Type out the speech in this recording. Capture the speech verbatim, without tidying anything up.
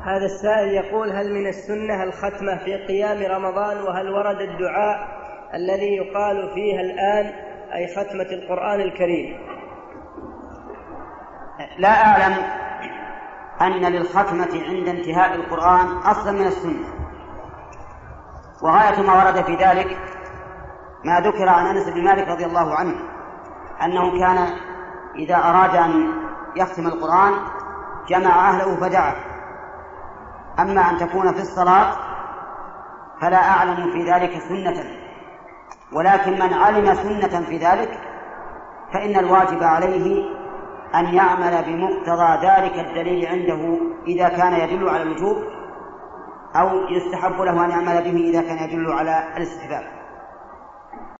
هذا السائل يقول: هل من السنة الختمة في قيام رمضان؟ وهل ورد الدعاء الذي يقال فيها الآن أي ختمة القرآن الكريم؟ لا أعلم أن للختمة عند انتهاء القرآن أصلا من السنة، وغاية ما ورد في ذلك ما ذكر عن أنس بن مالك رضي الله عنه أنه كان إذا أراد أن يختم القرآن جمع أهله فدعا. أما أن تكون في الصلاة فلا أعلم في ذلك سنة، ولكن من علم سنة في ذلك فإن الواجب عليه أن يعمل بمقتضى ذلك الدليل عنده إذا كان يدل على الوجوب، أو يستحب له أن يعمل به إذا كان يدل على الاستحباب.